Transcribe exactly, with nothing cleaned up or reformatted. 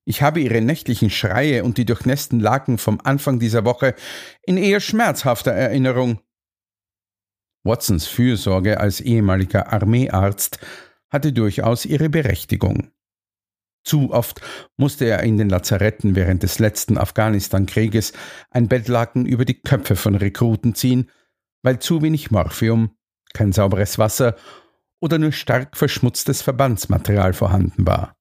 Ich habe ihre nächtlichen Schreie und die durchnässten Laken vom Anfang dieser Woche in eher schmerzhafter Erinnerung. Watsons Fürsorge als ehemaliger Armeearzt hatte durchaus ihre Berechtigung. Zu oft musste er in den Lazaretten während des letzten Afghanistan-Krieges ein Bettlaken über die Köpfe von Rekruten ziehen, weil zu wenig Morphium, kein sauberes Wasser oder nur stark verschmutztes Verbandsmaterial vorhanden war.